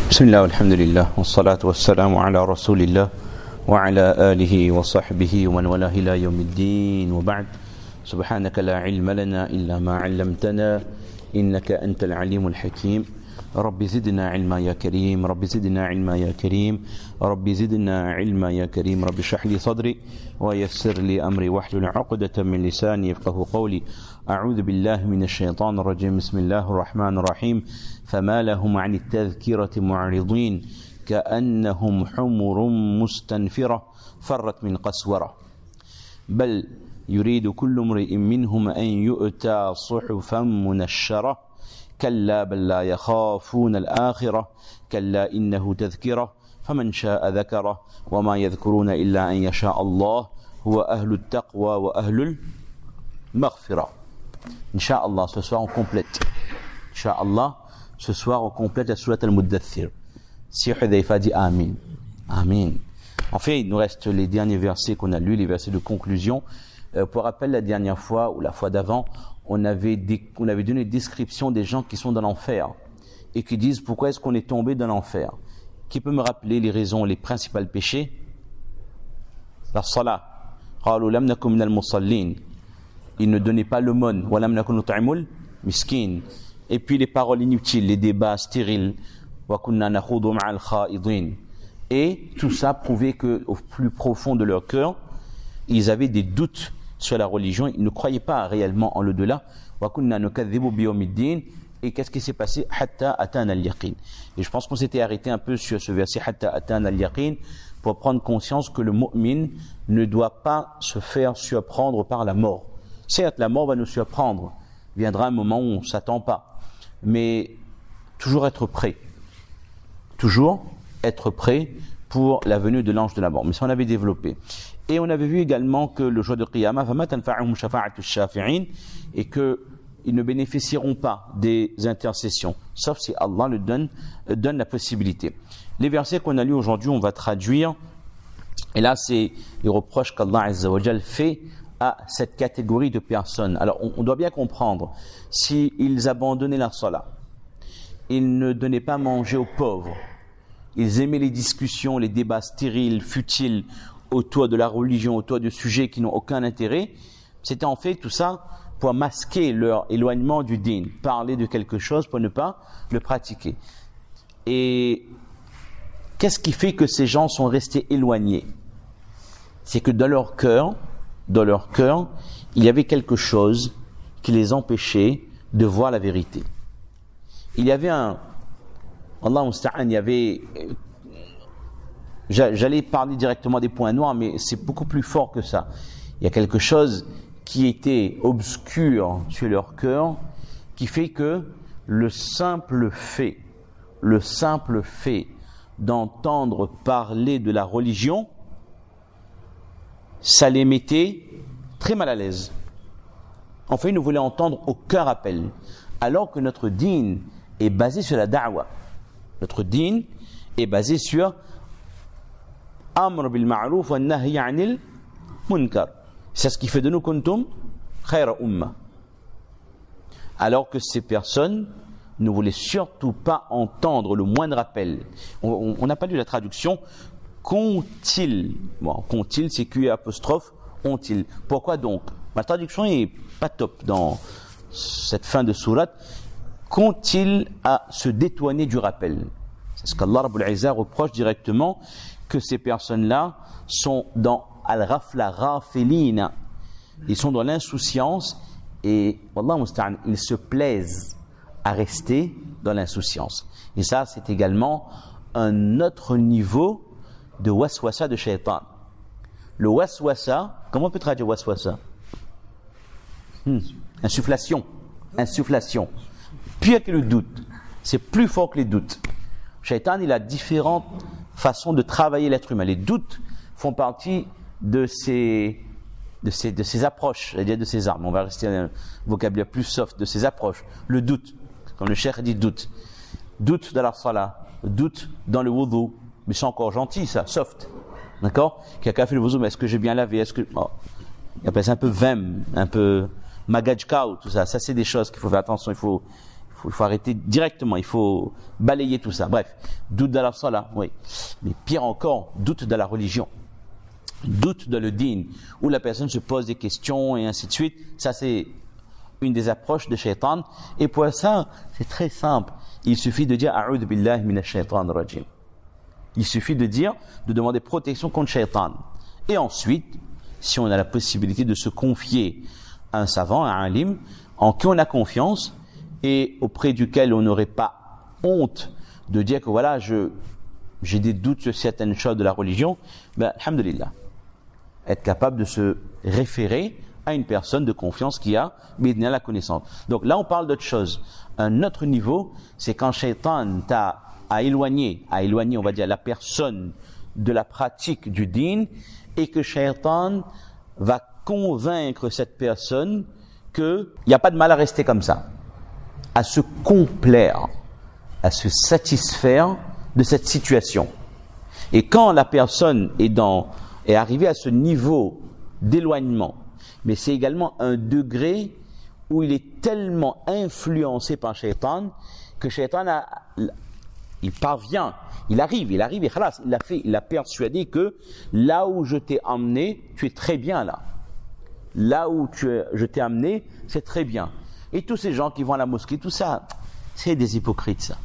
بسم الله والحمد لله والصلاة والسلام على رسول الله وعلى آله وصحبه ومن والاه إلى يوم الدين وبعد سبحانك لا علم لنا إلا ما علمتنا إنك أنت العليم الحكيم رب زدنا علما يا كريم رب زدنا علما يا كريم رب زدنا علما يا كريم رب اشرح لي صدري ويسر لي أمري واحلل عقدة من لساني يفقه قولي أعوذ بالله من الشيطان الرجيم بسم الله الرحمن الرحيم فما لهم عن التذكرة معرضين كأنهم حمر مستنفرة فرت من قسورة بل يريد كل امرئ منهم أن يؤتى صحفا منشرة كلا بل لا يخافون الآخرة كلا إنه تذكرة فمن شاء ذكره وما يذكرون إلا أن يشاء الله هو أهل التقوى وأهل المغفرة. Inch'Allah, ce soir on complète. Inch'Allah, ce soir on complète la sourate al-Muddathir. Si Hudhayfa dit Amin. Amin. En fait, il nous reste les derniers versets qu'on a lus, les versets de conclusion. Pour rappel, la dernière fois ou la fois d'avant, on avait donné une description des gens qui sont dans l'enfer et qui disent pourquoi est-ce qu'on est tombé dans l'enfer. Qui peut me rappeler les raisons, les principaux péchés? La salat. قالوا لم نكن من المصلين. Ils ne donnaient pas l'aumône. ولم نكن نطعم المسكين. Et puis les paroles inutiles, les débats stériles. وكنا نخوض مع الخائضين. Et tout ça prouvait que au plus profond de leur cœur, ils avaient des doutes sur la religion, ils ne croyaient pas réellement en l'au-delà. Et qu'est-ce qui s'est passé? Et je pense qu'on s'était arrêté un peu sur ce verset pour prendre conscience que le mu'min ne doit pas se faire surprendre par la mort. Certes, la mort va nous surprendre, viendra un moment où on ne s'attend pas, mais toujours être prêt pour la venue de l'ange de la mort. Mais ça, on avait développé. Et on avait vu également que le jour de Qiyamah, et qu'ils ne bénéficieront pas des intercessions, sauf si Allah le donne la possibilité. Les versets qu'on a lus aujourd'hui, on va traduire. Et là, c'est les reproches qu'Allah Azza wa Jal fait à cette catégorie de personnes. Alors, on doit bien comprendre, s'ils abandonnaient la salat, ils ne donnaient pas à manger aux pauvres, ils aimaient les discussions, les débats stériles, futiles, autour de la religion, autour de sujets qui n'ont aucun intérêt, c'était en fait tout ça pour masquer leur éloignement du din, parler de quelque chose pour ne pas le pratiquer. Et qu'est-ce qui fait que ces gens sont restés éloignés? C'est que dans leur cœur, il y avait quelque chose qui les empêchait de voir la vérité. Il y avait J'allais parler directement des points noirs, mais c'est beaucoup plus fort que ça. Il y a quelque chose qui était obscur sur leur cœur, qui fait que le simple fait d'entendre parler de la religion, ça les mettait très mal à l'aise. En fait, ils ne voulaient entendre aucun rappel, alors que notre din est basé sur la da'wa. Notre din est basé sur Amr bil ma'ruf wa nahy 'anil munkar. C'est ce qui fait de nous kuntum khayra umma. Alors que ces personnes ne voulaient surtout pas entendre le moindre appel. On n'a pas lu la traduction. Qu'ont-ils? Bon, qu'ont-ils, c'est Q apostrophe, ont-ils. Pourquoi donc? Ma traduction est pas top dans cette fin de sourate. Qu'ont-ils à se détourner du rappel? C'est ce qu'Allah Rabbul Izzah reproche directement, que ces personnes-là sont dans al-ghafla ghafilina. Ils sont dans l'insouciance et wallah musta'an, ils se plaisent à rester dans l'insouciance. Et ça, c'est également un autre niveau de waswasa de shaitan. Le waswasa, comment on peut traduire waswasa? Insufflation. Pire que le doute. C'est plus fort que les doutes. Shaitan, il a différentes façon de travailler l'être humain. Les doutes font partie de ces approches, c'est-à-dire de ces armes. On va rester dans un vocabulaire plus soft, de ces approches. Le doute, comme le cheikh dit doute. Doute dans la salat, doute dans le wudu. Mais c'est encore gentil ça, soft. D'accord? Quelqu'un fait le wudu, mais est-ce que j'ai bien lavé? Il appelle ça un peu vem, un peu magajkao, tout ça. Ça, c'est des choses qu'il faut faire attention. Il faut Il faut arrêter directement, il faut balayer tout ça. Bref, doute dans la salat, oui. Mais pire encore, doute dans la religion. Doute dans le din, où la personne se pose des questions et ainsi de suite. Ça, c'est une des approches de shaitan. Et pour ça, c'est très simple. Il suffit de dire « A'udhu billahi minash shaitan rajim ». Il suffit de dire, de demander protection contre shaitan. Et ensuite, si on a la possibilité de se confier à un savant, à un alim, en qui on a confiance et auprès duquel on n'aurait pas honte de dire que voilà, j'ai des doutes sur certaines choses de la religion, ben, alhamdulillah. Être capable de se référer à une personne de confiance qui a la connaissance. Donc là, on parle d'autre chose. Un autre niveau, c'est quand shaitan t'a éloigné, on va dire, la personne de la pratique du din, et que shaitan va convaincre cette personne qu'il n'y a pas de mal à rester comme ça, à se complaire, à se satisfaire de cette situation. Et quand la personne est arrivée à ce niveau d'éloignement, mais c'est également un degré où il est tellement influencé par shaitan que shaitan il parvient, il arrive et khalas, il a persuadé que là où je t'ai emmené, tu es très bien là. Là où je t'ai amené, c'est très bien. Et tous ces gens qui vont à la mosquée, tout ça, c'est des hypocrites, ça.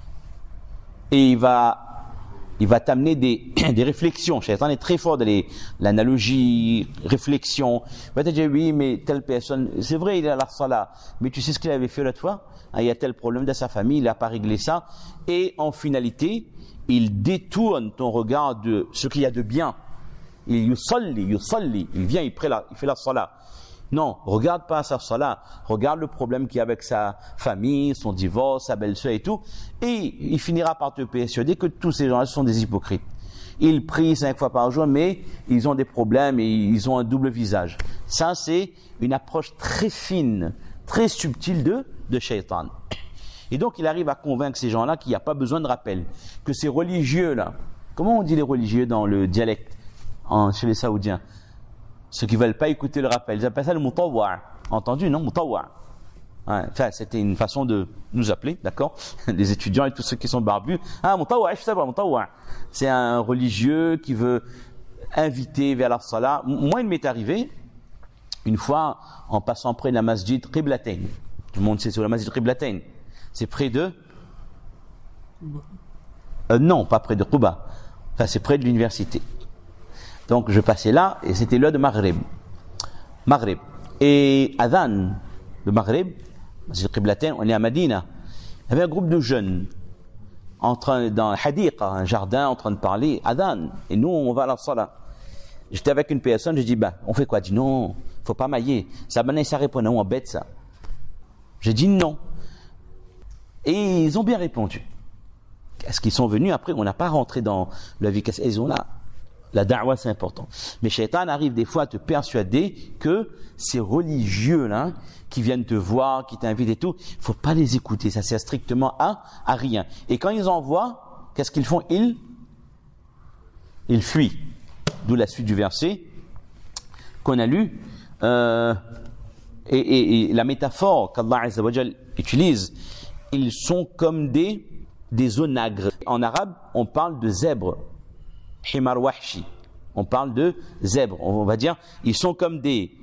Et il va t'amener des réflexions. Shaitan est très fort dans l'analogie, réflexion. Il va te dire, oui, mais telle personne, c'est vrai, il est à la salat, mais tu sais ce qu'il avait fait l'autre fois? Il y a tel problème dans sa famille, il n'a pas réglé ça. Et en finalité, il détourne ton regard de ce qu'il y a de bien. Il vient, il fait la salat. Non, regarde pas sa salat, regarde le problème qu'il y a avec sa famille, son divorce, sa belle-sœur et tout, et il finira par te persuader que tous ces gens-là sont des hypocrites. Ils prient 5 fois par jour, mais ils ont des problèmes et ils ont un double visage. Ça, c'est une approche très fine, très subtile de shaitan. Et donc, il arrive à convaincre ces gens-là qu'il n'y a pas besoin de rappel, que ces religieux-là, comment on dit les religieux dans le dialecte chez les Saoudiens? Ceux qui ne veulent pas écouter le rappel, ils appellent ça le mutawwa'. Entendu, non? Mutawwa'. Ouais, enfin, c'était une façon de nous appeler, d'accord? Les étudiants et tous ceux qui sont barbus. Ah, mutawwa', je sais pas, mutawwa'. C'est un religieux qui veut inviter vers la salat. Moi, il m'est arrivé, une fois, en passant près de la masjid Qiblatain. Tout le monde sait sur la masjid Qiblatain. C'est près de... non, pas près de Quba. Enfin, c'est près de l'université. Donc, je passais là, et c'était l'heure de Maghrib. Et Adhan, de Maghrib, Masjid Qiblatain, on est à Medina. Il y avait un groupe de jeunes, dans le hadiqa, un jardin, en train de parler, Adhan. Et nous, on va à la salat. J'étais avec une personne, j'ai dit, on fait quoi? Il dit, non, faut pas mailler. Ça répond, non, on bête ça. J'ai dit non. Et ils ont bien répondu. Est-ce qu'ils sont venus après? On n'a pas rentré dans la vie. Ils ont là. La da'wa, c'est important. Mais shaitan arrive des fois à te persuader que ces religieux-là, qui viennent te voir, qui t'invitent et tout, il faut pas les écouter. Ça sert strictement à rien. Et quand ils en voient, qu'est-ce qu'ils font? Ils fuient. D'où la suite du verset qu'on a lu. Et la métaphore qu'Allah Azza wa Jal utilise, ils sont comme des onagres. En arabe, on parle de zèbres. Himar wahshi. On parle de zèbres. On va dire, ils sont comme des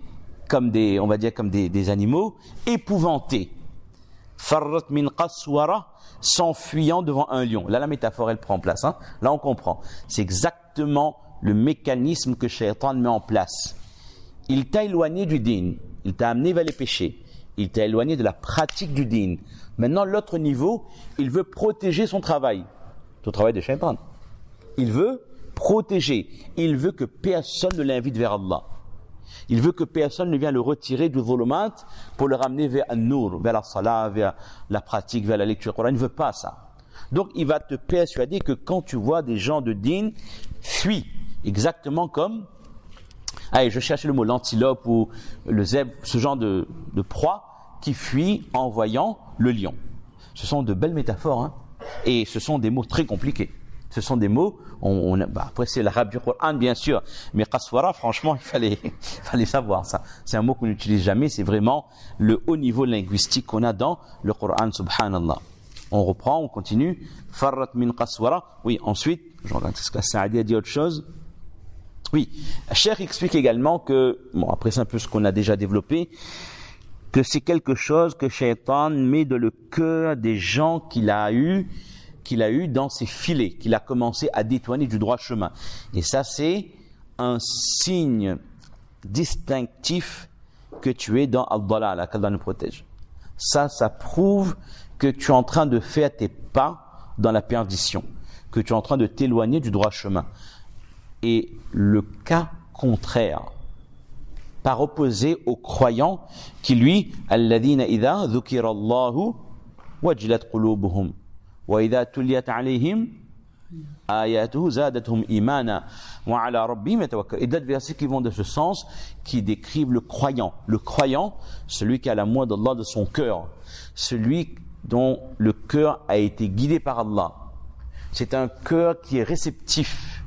animaux épouvantés. Farrat min qaswara, s'enfuyant devant un lion. Là, la métaphore, elle prend place. Hein. Là, on comprend. C'est exactement le mécanisme que Shaitan met en place. Il t'a éloigné du din. Il t'a amené vers les péchés. Il t'a éloigné de la pratique du din. Maintenant, l'autre niveau, il veut protéger son travail. Son travail de Shaitan. Il veut protéger. Il veut que personne ne l'invite vers Allah. Il veut que personne ne vienne le retirer du zulumat pour le ramener vers An-Nur, vers la salat, vers la pratique, vers la lecture du Coran. Il ne veut pas ça. Donc, il va te persuader que quand tu vois des gens de din, fuis. Exactement comme, je cherchais le mot, l'antilope ou le zèbre, ce genre de proie qui fuit en voyant le lion. Ce sont de belles métaphores, hein, et ce sont des mots très compliqués. Ce sont des mots, après c'est l'arabe du Coran bien sûr, mais qaswara, franchement, il fallait savoir ça. C'est un mot qu'on n'utilise jamais, c'est vraiment le haut niveau linguistique qu'on a dans le Coran, subhanallah. On reprend, on continue. Farrat min qaswara. Oui, ensuite, je regarde, est-ce que Saadi a dit autre chose? Oui, Cheikh explique également que, après c'est un peu ce qu'on a déjà développé, que c'est quelque chose que Shaitan met dans le cœur des gens qu'il a eu dans ses filets, qu'il a commencé à détourner du droit chemin. Et ça, c'est un signe distinctif que tu es dans Al-Dalala, qu'Allah nous protège. Ça prouve que tu es en train de faire tes pas dans la perdition, que tu es en train de t'éloigner du droit chemin. Et le cas contraire, par opposé au croyant qui lui, alladhina idha dhukira Allahu wajilat qulubuhum wa idha tuliyat alayhim ayatuhu zadatuhum imana wa ala rabbihim yatawakkalun. Et d'autres versets qui vont de ce sens, qui décrivent le croyant. Le croyant, celui qui a l'amour d'Allah de son cœur, celui dont le cœur a été guidé par Allah. C'est un cœur qui est réceptif.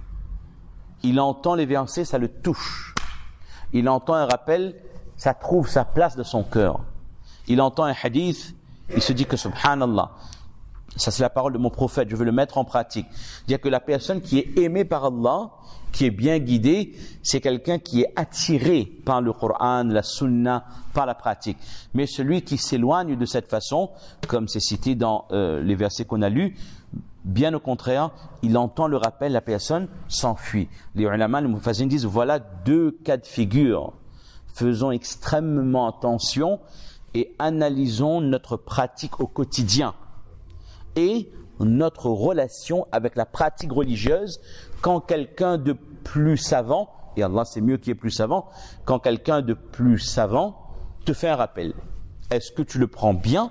Il entend les versets, ça le touche. Il entend un rappel, ça trouve sa place de son cœur. Il entend un hadith, il se dit que subhanallah, ça c'est la parole de mon prophète, je veux le mettre en pratique. C'est-à-dire que la personne qui est aimée par Allah, qui est bien guidée, c'est quelqu'un qui est attiré par le Coran, la Sunna, par la pratique. Mais celui qui s'éloigne de cette façon, comme c'est cité dans les versets qu'on a lus, bien au contraire, il entend le rappel, la personne s'enfuit. Les ulama, les mufassirin disent, voilà deux cas de figure. Faisons extrêmement attention et analysons notre pratique au quotidien et notre relation avec la pratique religieuse quand quelqu'un de plus savant, et Allah c'est mieux qui est plus savant, quand quelqu'un de plus savant te fait un rappel. Est-ce que tu le prends bien?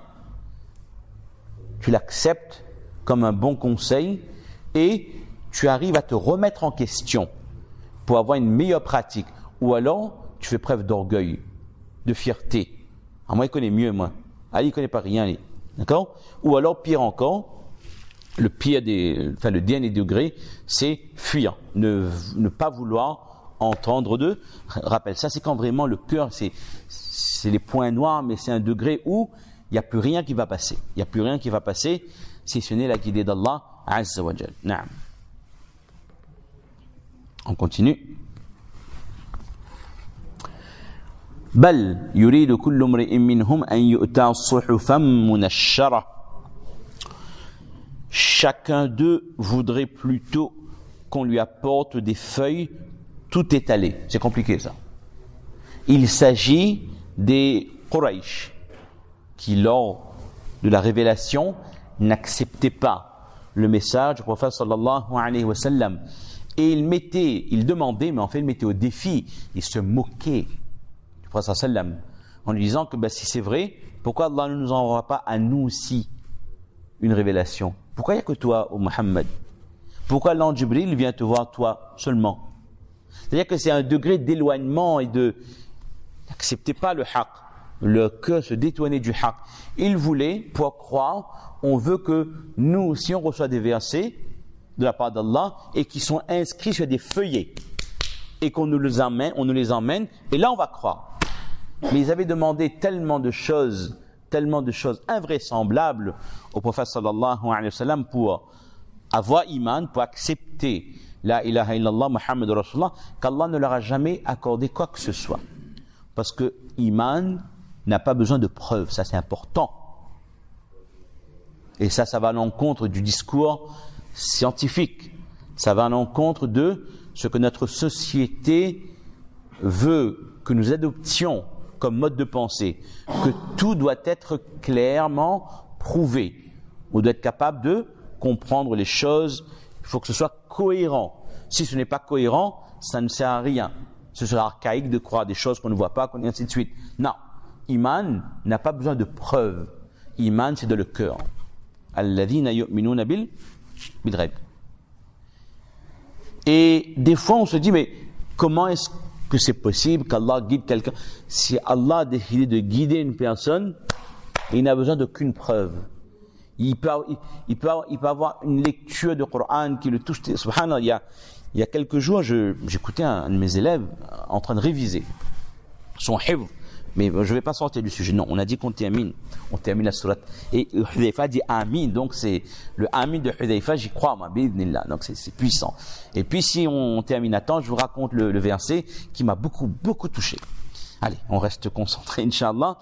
Tu l'acceptes comme un bon conseil et tu arrives à te remettre en question pour avoir une meilleure pratique, ou alors tu fais preuve d'orgueil, de fierté. Ah, moi il connaît mieux, moi. Ah, il connaît pas rien, lui. D'accord? Ou alors pire encore, le dernier degré, c'est fuir, ne pas vouloir entendre de rappel. Ça c'est quand vraiment le cœur, c'est les points noirs, mais c'est un degré où il n'y a plus rien qui va passer. Il n'y a plus rien qui va passer si ce n'est la guidée d'Allah Azza wa Jal. Naam. On continue. بل يريد كل امرئ منهم أن يؤتى صحفا منشرة. Chacun d'eux voudrait plutôt qu'on lui apporte des feuilles tout étalées. C'est compliqué ça. Il s'agit des Quraysh qui, lors de la révélation, n'acceptaient pas le message du prophète sallallahu alayhi wa sallam. Et il demandait, mais en fait il mettait au défi, il se moquait du prophète sallallahu alayhi wa sallam en lui disant que si c'est vrai, pourquoi Allah ne nous envoie pas à nous aussi une révélation? Pourquoi il n'y a que toi, ô Muhammad? Pourquoi l'ange Jibril vient te voir toi seulement? C'est-à-dire que c'est un degré d'éloignement et n'acceptez pas le haqq. Le cœur se détournait du haqq. Il voulait, pour croire, on veut que nous aussi on reçoit des versets de la part d'Allah et qui sont inscrits sur des feuillets et qu'on nous les emmène et là on va croire. Mais ils avaient demandé tellement de choses invraisemblables au prophète sallallahu alayhi wa sallam pour avoir iman, pour accepter la ilaha illallah Muhammad Rasulullah, qu'Allah ne leur a jamais accordé quoi que ce soit. Parce que iman n'a pas besoin de preuves, ça c'est important. Et ça va à l'encontre du discours scientifique. Ça va à l'encontre de ce que notre société veut que nous adoptions comme mode de pensée, que tout doit être clairement prouvé. On doit être capable de comprendre les choses, il faut que ce soit cohérent. Si ce n'est pas cohérent, ça ne sert à rien. Ce sera archaïque de croire des choses qu'on ne voit pas, et ainsi de suite. Non, Iman n'a pas besoin de preuves. Iman, c'est de le cœur. Alladhina yu'minuna bil ghayb. Et des fois, on se dit, mais comment est-ce que c'est possible qu'Allah guide quelqu'un? Si Allah a décidé de guider une personne, il n'a besoin d'aucune preuve. Il peut avoir une lecture de Coran qui le touche. Subhanallah, il y a quelques jours, j'écoutais un de mes élèves en train de réviser son hifz. Mais je ne vais pas sortir du sujet. Non, on a dit qu'on termine la sourate. Et Hudayfa dit Amin. Donc c'est le Amin de Hudayfa, j'y crois, moi, bi'idhnillah. Donc c'est puissant. Et puis si on termine à temps, je vous raconte le verset qui m'a beaucoup, beaucoup touché. Allez, on reste concentré, Inch'Allah.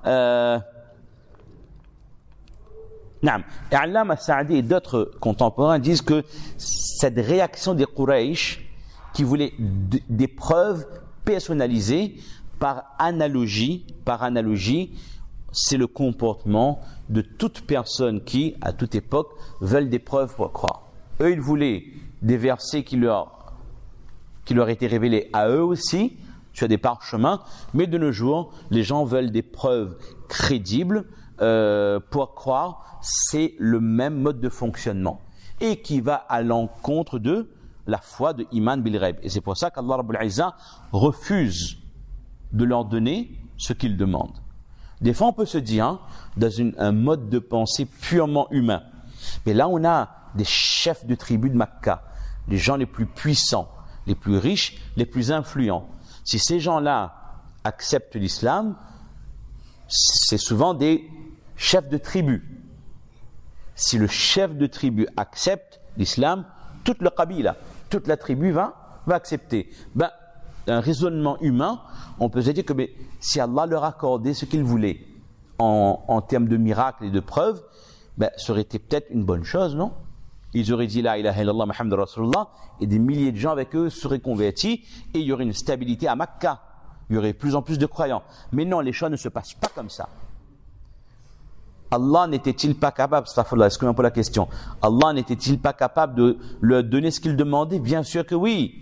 Naam. Et Allama Sa'di et d'autres contemporains disent que cette réaction des Quraysh qui voulaient des preuves personnalisées, par analogie, c'est le comportement de toute personne qui, à toute époque, veulent des preuves pour croire. Eux, ils voulaient des versets qui leur étaient révélés à eux aussi, sur des parchemins, mais de nos jours, les gens veulent des preuves crédibles pour croire. C'est le même mode de fonctionnement et qui va à l'encontre de la foi de Iman bil Ghaib. Et c'est pour ça qu'Allah Rabbul Izzah refuse de leur donner ce qu'ils demandent. Des fois, on peut se dire, dans un mode de pensée purement humain. Mais là, on a des chefs de tribus de Makka, les gens les plus puissants, les plus riches, les plus influents. Si ces gens-là acceptent l'islam, c'est souvent des chefs de tribu. Si le chef de tribu accepte l'islam, toute le qabila, toute la tribu va accepter. Un raisonnement humain, on peut se dire que si Allah leur accordait ce qu'ils voulaient en termes de miracles et de preuves, ça aurait été peut-être une bonne chose, non? Ils auraient dit la ilaha illallah Muhammad Rasulullah et des milliers de gens avec eux seraient convertis et il y aurait une stabilité à Makkah. Il y aurait de plus en plus de croyants. Mais non, les choses ne se passent pas comme ça. Allah n'était-il pas capable, excusez-moi pour la question, Allah n'était-il pas capable de leur donner ce qu'ils demandaient? Bien sûr que oui.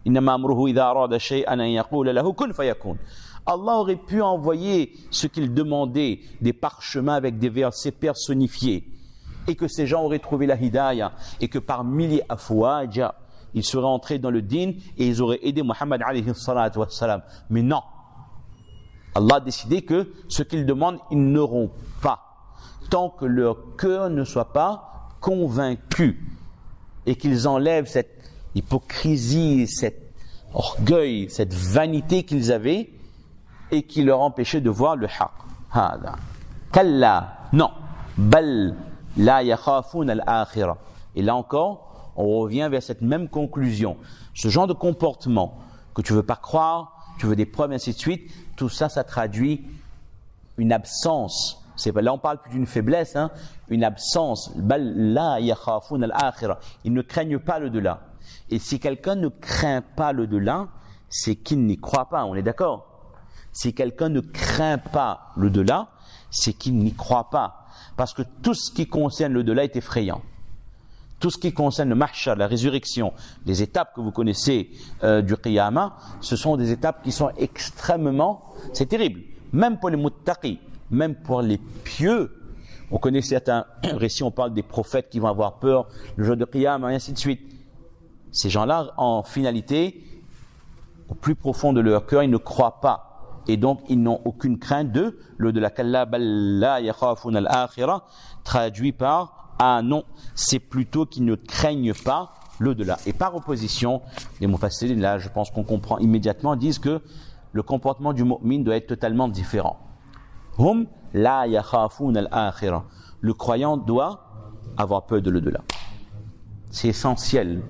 Allah aurait pu envoyer ce qu'il demandait, des parchemins avec des versets personnifiés, et que ces gens auraient trouvé la hidayah, et que par milliers afwaja, ils seraient entrés dans le din, et ils auraient aidé Muhammad alayhi salatu wassalam. Mais non. Allah a décidé que ce qu'ils demandent, ils n'auront pas, tant que leur cœur ne soit pas convaincu, et qu'ils enlèvent cette hypocrisie, cet orgueil, cette vanité qu'ils avaient et qui leur empêchait de voir le haqq. Hada. Kalla, non. Bal la yakhafun al-akhirah. Et là encore, on revient vers cette même conclusion. Ce genre de comportement que tu veux pas croire, tu veux des preuves, ainsi de suite, tout ça, ça traduit une absence. Là, on parle plus d'une faiblesse, une absence. Bal la yakhafun al-akhirah. Ils ne craignent pas le delà. Et si quelqu'un ne craint pas le delà, c'est qu'il n'y croit pas, on est d'accord? Si quelqu'un ne craint pas le delà, c'est qu'il n'y croit pas. Parce que tout ce qui concerne le delà est effrayant. Tout ce qui concerne le mahshar, la résurrection, les étapes que vous connaissez du qiyamah, ce sont des étapes qui sont extrêmement, c'est terrible. Même pour les muttaqis, même pour les pieux. On connaît certains récits, on parle des prophètes qui vont avoir peur le jour de qiyamah, et ainsi de suite. Ces gens-là, en finalité, au plus profond de leur cœur, ils ne croient pas. Et donc, ils n'ont aucune crainte de la kalla bal la yakhafun al-akhirah, traduit par ah non, c'est plutôt qu'ils ne craignent pas le delà. Et par opposition, les mufassirin, là, je pense qu'on comprend immédiatement, disent que le comportement du mu'min doit être totalement différent. Hum la yakhafun al-akhirah. Le croyant doit avoir peur de l'au-delà. C'est essentiel.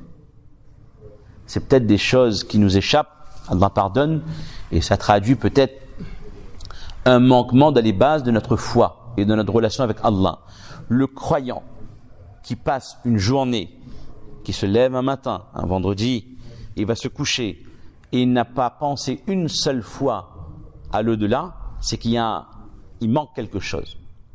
C'est peut-être des choses qui nous échappent, Allah pardonne, et ça traduit peut-être un manquement dans les bases de notre foi et de notre relation avec Allah. Le croyant qui passe une journée, qui se lève un matin, un vendredi, il va se coucher, et il n'a pas pensé une seule fois à l'au-delà, c'est qu'il manque quelque chose.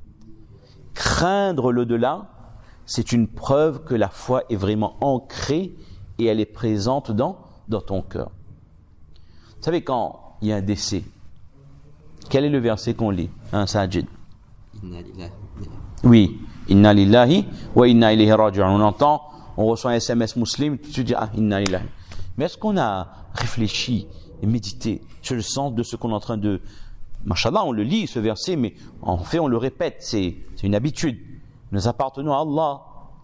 Craindre l'au-delà, c'est une preuve que la foi est vraiment ancrée et elle est présente dans ton cœur. Vous savez, quand il y a un décès, quel est le verset qu'on lit, Sajid? Inna lillahi. Oui, Inna lillahi wa inna ilayhi raji'un. On entend, on reçoit un SMS musulman, tout de suite dit Inna lillahi. Mais est-ce qu'on a réfléchi et médité sur le sens de ce qu'on est en train de... Mashallah, on le lit ce verset, mais en fait on le répète, c'est une habitude. Nous appartenons à Allah.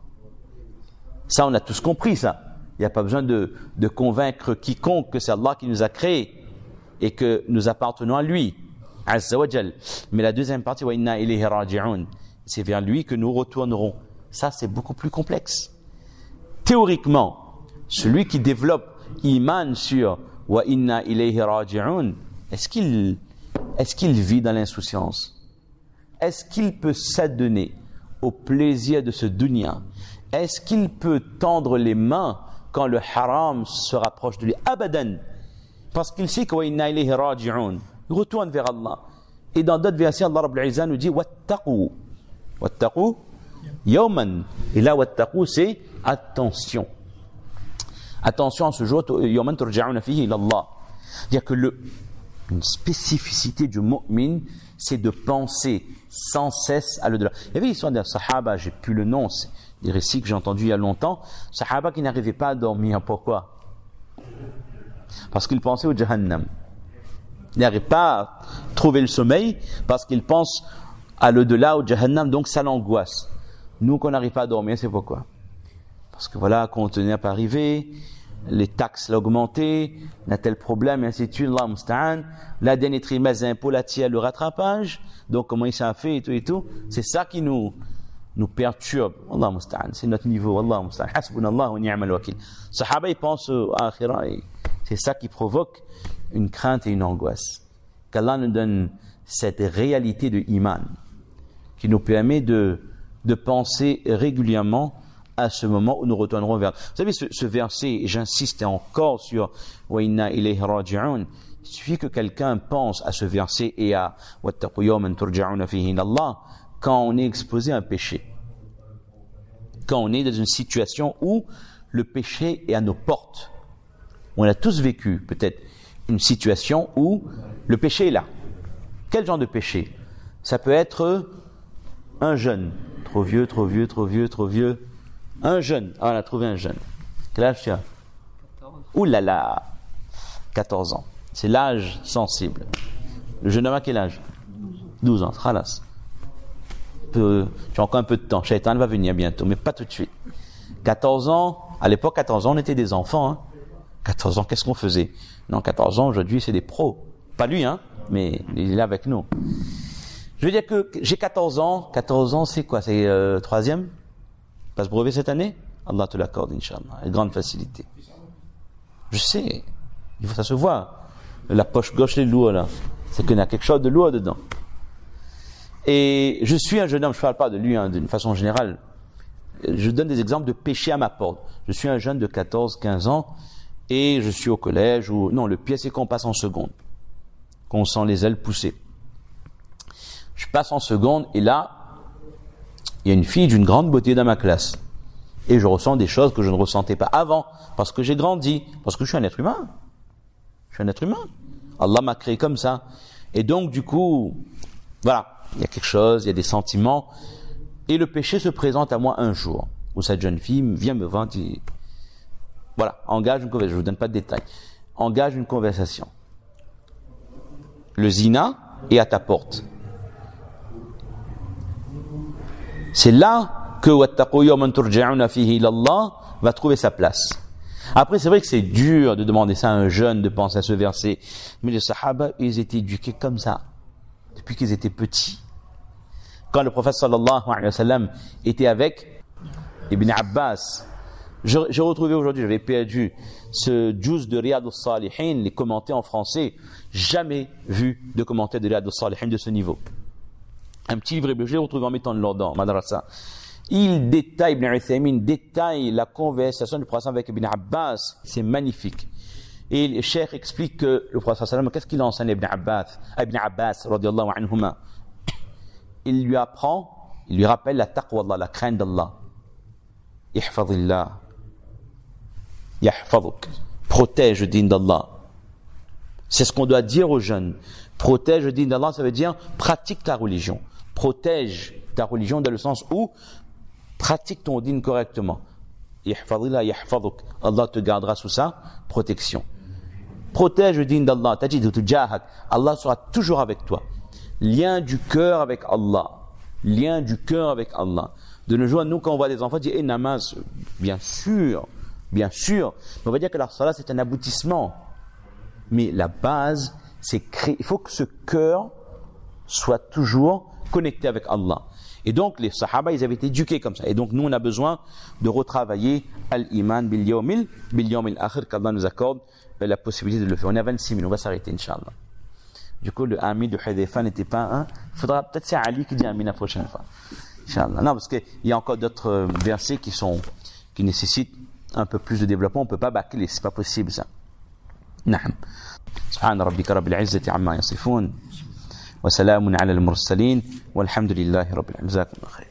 Ça, on a tous compris ça. Il n'y a pas besoin de convaincre quiconque que c'est Allah qui nous a créés et que nous appartenons à lui. Azza wa Jal. Mais la deuxième partie, wa inna ilayhi raji'un, c'est vers lui que nous retournerons. Ça, c'est beaucoup plus complexe. Théoriquement, celui qui développe iman sur wa inna ilayhi raji'un, est-ce qu'il vit dans l'insouciance? Est-ce qu'il peut s'adonner au plaisir de ce dunya? Est-ce qu'il peut tendre les mains quand le haram se rapproche de lui? Abadan. Parce qu'il sait que wa inna ilayhi raji'un. Il retourne vers Allah. Et dans d'autres versets, Allah Rabbul Izzah nous dit wattaqu. Wattaqu yawman. Et là, wattaqu, c'est attention. Attention à ce jour, yawman turja'una fihi ila Allah. C'est-à-dire que une spécificité du mu'min, c'est de penser sans cesse à l'au-delà. Il y avait l'histoire d'un sahaba, j'ai plus le nom, c'est des récits que j'ai entendus il y a longtemps. Sahaba qui n'arrivait pas à dormir. Pourquoi? Parce qu'il pensait au Jahannam. Il n'arrive pas à trouver le sommeil parce qu'il pense à l'au-delà, au Jahannam, donc ça l'angoisse. Nous, qu'on n'arrive pas à dormir, c'est pourquoi? Parce que voilà, conteneur pas arrivé, les taxes l'ont augmenté, on a tel problème, et ainsi de suite, Allah musta'an, la dernière trimestre d'impôt, la tienne, le rattrapage, donc comment il s'en fait, et tout. C'est ça qui nous perturbe. Allah musta'an, c'est notre niveau, Allah musta'an. Hasbunallah wa ni'mal wakil. Sahaba, ils pensent à Akhira, et c'est ça qui provoque une crainte et une angoisse. Qu'Allah nous donne cette réalité de iman qui nous permet de penser régulièrement à ce moment où nous retournerons vers. Vous savez, ce verset, et j'insiste encore sur wa inna ilayhi raji'un, il suffit que quelqu'un pense à ce verset et à wattaqu yawman turja'una fihi ila Allah quand on est exposé à un péché. Quand on est dans une situation où le péché est à nos portes. On a tous vécu peut-être une situation où le péché est là. Quel genre de péché? Ça peut être un jeune, trop vieux. Un jeune, on a trouvé un jeune. Quel âge tu as? Ouh là là, 14 ans. C'est l'âge sensible. Le jeune homme a quel âge? 12 ans, khalas. Tu as encore un peu de temps. Shaitan va venir bientôt, mais pas tout de suite. 14 ans, à l'époque, 14 ans, on était des enfants. Hein. 14 ans, qu'est-ce qu'on faisait? Non, 14 ans, aujourd'hui, c'est des pros. Pas lui, hein, mais il est là avec nous. Je veux dire que j'ai 14 ans. 14 ans, c'est quoi? C'est troisième? Passe brevet cette année? Allah te l'accorde, Inch'Allah. Avec grande facilité. Je sais. Ça se voit. La poche gauche est lourde, là. C'est qu'il y a quelque chose de lourd dedans. Et je suis un jeune homme, je ne parle pas de lui, hein, d'une façon générale. Je donne des exemples de péché à ma porte. Je suis un jeune de 14, 15 ans, et je suis au collège, non, le pire, c'est qu'on passe en seconde. Qu'on sent les ailes pousser. Je passe en seconde, et là, il y a une fille d'une grande beauté dans ma classe. Et je ressens des choses que je ne ressentais pas avant, parce que j'ai grandi, parce que je suis un être humain. Je suis un être humain. Allah m'a créé comme ça. Et donc, du coup, voilà, il y a quelque chose, il y a des sentiments. Et le péché se présente à moi un jour, où cette jeune fille vient me voir, dit, voilà, engage une conversation, je ne vous donne pas de détails. Engage une conversation. Le zina est à ta porte. C'est là que wattaqu yawman turja'una fihi ila Allah va trouver sa place. Après, c'est vrai que c'est dur de demander ça à un jeune, de penser à ce verset. Mais les Sahaba, ils étaient éduqués comme ça, depuis qu'ils étaient petits. Quand le prophète sallallahu alayhi wa sallam était avec Ibn Abbas, j'ai retrouvé aujourd'hui, j'avais perdu ce juz de Riyad al-Salihin, les commentaires en français, jamais vu de commentaires de Riyad al-Salihin de ce niveau. Un petit livre hébreu, je l'ai retrouvé en mettant de l'ordre dans Madrasa. Il détaille, Ibn Uthaymin détaille la conversation du prophète avec Ibn Abbas. C'est magnifique. Et le cheikh explique que le prophète sallallahu qu'est-ce qu'il enseigne à Ibn Abbas, radiyallahu anhuma. Il lui apprend, il lui rappelle la taqwa Allah, la crainte d'Allah. Ihfadillah. Yahfaduk. Protège le din d'Allah. C'est ce qu'on doit dire aux jeunes. Protège le din d'Allah, ça veut dire pratique ta religion. Protège ta religion dans le sens où pratique ton din correctement. Ihfadillah yahfaduk. Allah te gardera sous sa protection. Protège le din d'Allah. Tajidu tujahak. Allah sera toujours avec toi. Lien du cœur avec Allah. lien du cœur avec Allah. De nos jours, nous, quand on voit des enfants, on dit, namaz, bien sûr. Mais on va dire que la salat, c'est un aboutissement. Mais la base, c'est il faut que ce cœur soit toujours connecté avec Allah. Et donc, les sahaba, ils avaient été éduqués comme ça. Et donc, nous, on a besoin de retravailler al-iman bil yawmil akhir, qu'Allah nous accorde la possibilité de le faire. On est à 26 minutes, on va s'arrêter, Inch'Allah. Du coup, le amin de Hudayfa n'était pas un. Il faudra peut-être c'est Ali qui dit amin la prochaine fois. Inch'Allah. Non, parce qu'il y a encore d'autres versets qui nécessitent un peu plus de développement. On ne peut pas bâcler, c'est pas possible ça. نعم. سبحان ربك رب العزة عما يصفون وسلام على المرسلين والحمد لله رب العالمين. جزاكم الله خير.